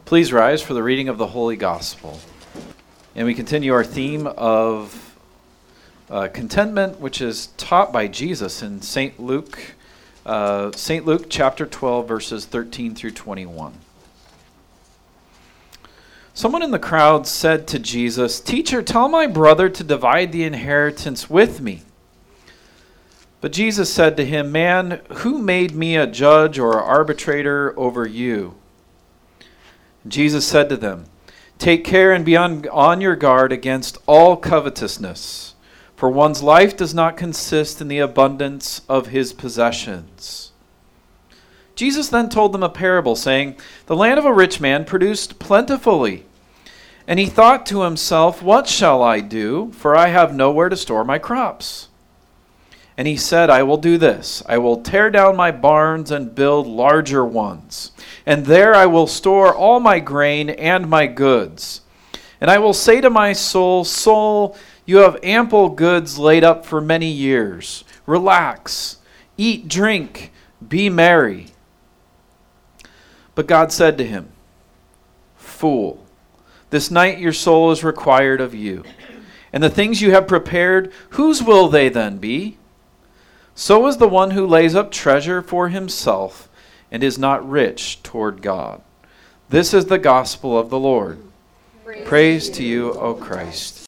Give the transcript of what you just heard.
Please rise for the reading of the Holy Gospel. And we continue our theme of contentment, which is taught by Jesus in St. Luke chapter 12, verses 13 through 21. Someone in the crowd said to Jesus, "Teacher, tell my brother to divide the inheritance with me." But Jesus said to him, "Man, who made me a judge or arbitrator over you?" Jesus said to them, "Take care and be on your guard against all covetousness, for one's life does not consist in the abundance of his possessions." Jesus then told them a parable, saying, "The land of a rich man produced plentifully. And he thought to himself, 'What shall I do? For I have nowhere to store my crops.' And he said, 'I will do this. I will tear down my barns and build larger ones. And there I will store all my grain and my goods. And I will say to my soul, Soul, you have ample goods laid up for many years. Relax, eat, drink, be merry.' But God said to him, 'Fool, this night your soul is required of you. And the things you have prepared, whose will they then be? So is the one who lays up treasure for himself and is not rich toward God.'" This is the gospel of the Lord. Praise to you, O Christ.